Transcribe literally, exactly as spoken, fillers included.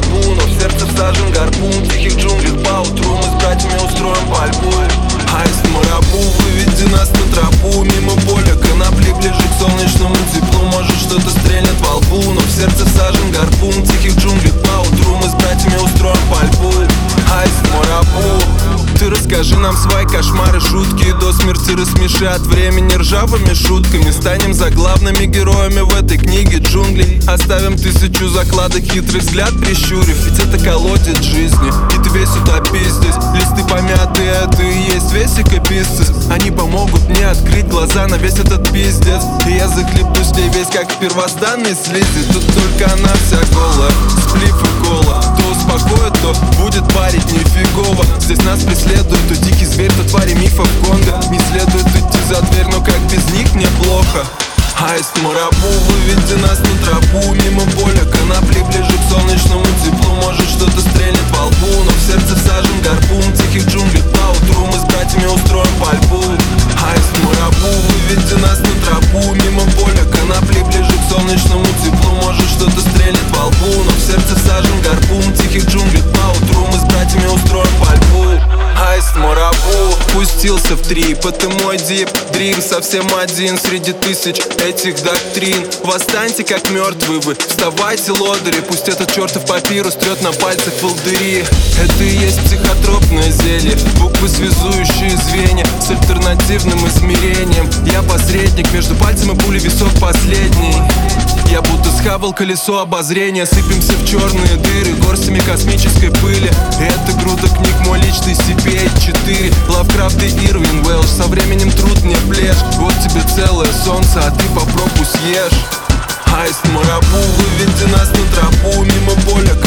лбу, но в сердце всажен гарпун. В тихих джунглях поутру мы с братьями устроим пальбу. Аист Марабу, выведи нас на тропу. Мимо поля конопли, ближе к солнечному теплу. Может что-то стрельнет во лбу, но в сердце всажен гарпун. В тихих джунглях поутру мы с братьями устроим пальбу. Аист Марабу, ты расскажи нам свои кошмары, шутки, и до смерти рассмеши от времени ржавыми шутками. Станем заглавными героями в этой книге джунглей. Оставим тысячу закладок, хитрый взгляд прищурив. Ведь это колодец жизни, и ты весь утопись здесь. Листы помятые, это и есть весь экописцис. Они помогут мне открыть глаза на весь этот пиздец. И я захлебнусь в ней весь, как в первозданной слизи. Тут только она вся голая, сплив и кола. То успокоит, то будет парить нифигово. Здесь нас преследует то дикий зверь, то твари мифов Конго. Не следует идти за дверь, но как без них мне плохо. Аист Марабу, выведи нас на тропу. Мимо поля конопли, ближе к солнечному теплу. Может что-то стрельнет во лбу, но в сердце всажен гарпун. В тихих джунглях поутру мы с братьями устроим пальбу. Аист Марабу, выведи нас на тропу. Мимо поля конопли, ближе к солнечному теплу. Может что-то стрельнет во лбу, но в сердце всажен гарпун. В тихих джунглях поутру мы с братьями устроим пальбу. Аист Марабу пустился в трип, это мой дип дрим. Совсем один среди тысяч этих доктрин. Восстаньте, как мертвые вы, вставайте, лодыри. Пусть этот чертов папирус трет на пальцах волдыри. Это и есть психотропное зелье, буквы, связующие звенья с альтернативным измерением. Я посредник между пальцем и пулей, висок последний. Я будто схавал колесо обозрения. Сыпемся в черные дыры горстями космической пыли. Это груда книг, мой личный си пи эй четыре. Лавкрафт и Ирвин Уэлш, со временем труд не плешь. Вот тебе целое солнце, а ты попробуй съешь. Аист Марабу, выведи нас на тропу. Мимо поля